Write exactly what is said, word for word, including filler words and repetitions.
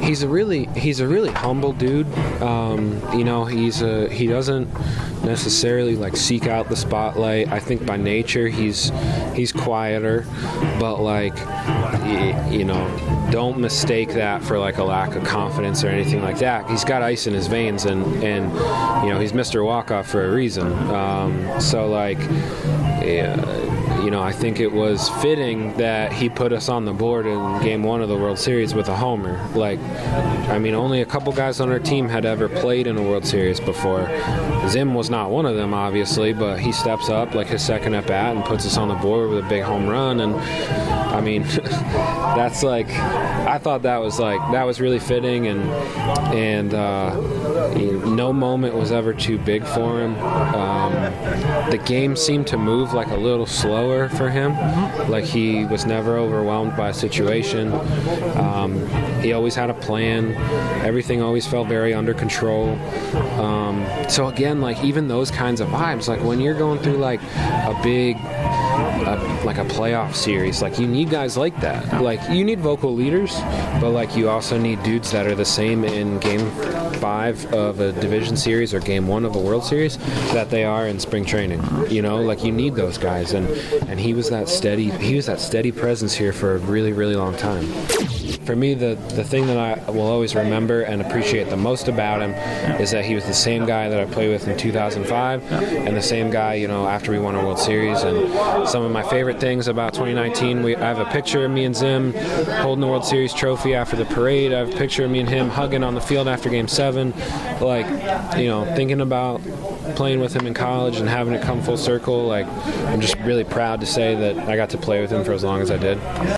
he's a really he's a really humble dude. Um, you know, he's a he doesn't necessarily like seek out the spotlight. I think by nature he's he's quieter, but like y- you know, don't mistake that for like a lack of confidence or anything like that. He's got ice in his veins, and and you know, he's Mister Walk-Off for a reason. Um, so like, yeah. You know, I think it was fitting that he put us on the board in game one of the World Series with a homer. Like, I mean, only a couple guys on our team had ever played in a World Series before. Zim was not one of them, obviously, but he steps up like his second at bat and puts us on the board with a big home run. And I mean, that's like, I thought that was like, that was really fitting, and and uh, you know, no moment was ever too big for him. Um, the game seemed to move like a little slower for him. Mm-hmm. Like he was never overwhelmed by a situation. Um, he always had a plan. Everything always felt very under control. Um, so again, like even those kinds of vibes, like when you're going through like a big A, like a playoff series, like you need guys like that. Like you need vocal leaders, but like you also need dudes that are the same in game five of a division series or game one of a World Series that they are in spring training. You know, like you need those guys, and and he was that steady he was that steady presence here for a really, really long time. For me, the, the thing that I will always remember and appreciate the most about him is that he was the same guy that I played with in two thousand five and the same guy, you know, after we won a World Series. And some of my favorite things about twenty nineteen, we, I have a picture of me and Zim holding the World Series trophy after the parade. I have a picture of me and him hugging on the field after Game seven. Like, you know, thinking about playing with him in college and having it come full circle, like, I'm just really proud to say that I got to play with him for as long as I did.